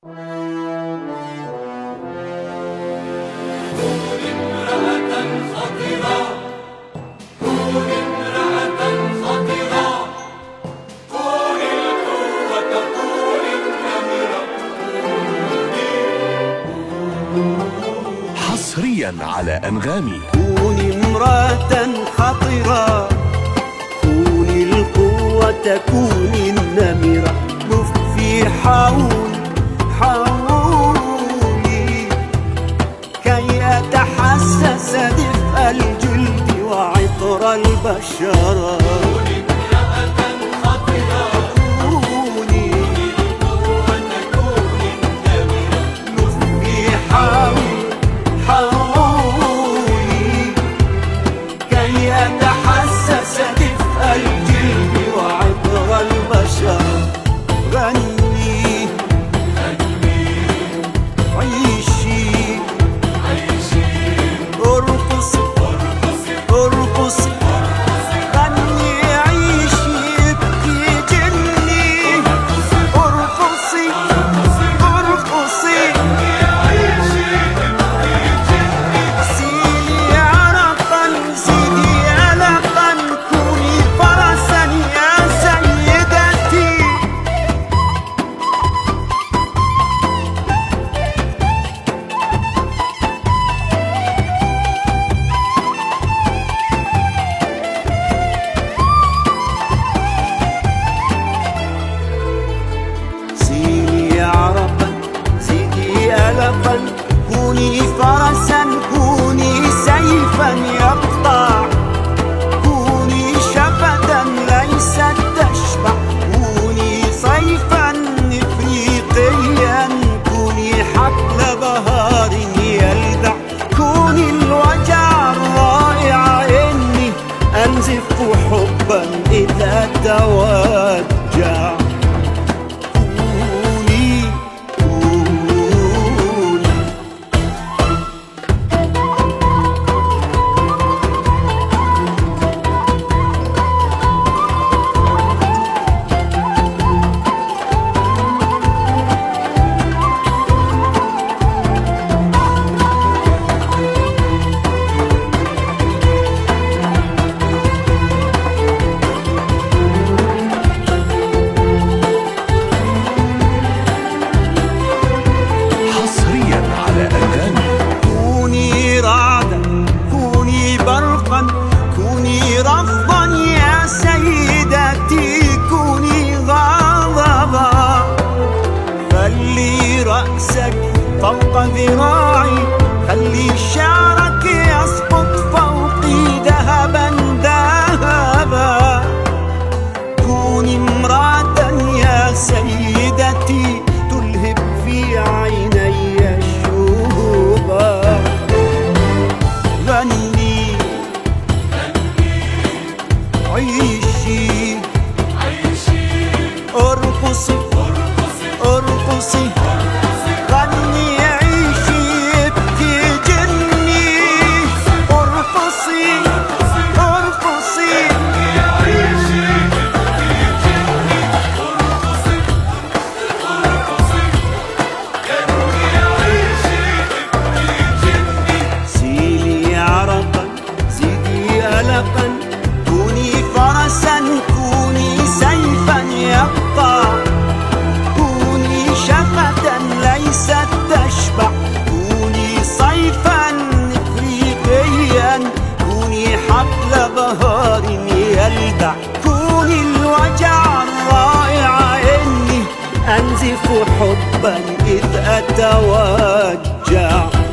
حصريا على أنغامي. كوني امرأة خطرة، كوني القوة، كوني النمرة، لفي حولي كي أتحسس دفء الجلد وعطر البشرة. كوني فرسا، كوني سيفا يقطع، كوني شفدا ليست تشبع، كوني صيفا إفريقيا، كوني حقل بهار يلدع، كوني الوجع الرائع، إني أنزف حبا إذا توجع. كوني رفضا يا سيدتي، كوني غضبا، خلي رأسك فوق ذراعي، خلي شعرك يسقط فوقي ذهبا ذهبا. كوني امرأة يا سيدتي تلهب في عيني الشوبا. عيشي ارقصي ارقصي، غني عيشي ابكي جني، ارقصي ارقصي، عيشي ابكي جني، ارقصي ارقصي، غني عيشي ابكي جني. سيلي عرقا زيدي ألقا، كوني فرسا، كوني سيفا يقطع، كوني شفة ليست تشبع، كوني صيفا إفريقيا، كوني حقل بهار يلدع، كوني الوجع الرائع، إني أنزف حبا إذ أتوجع.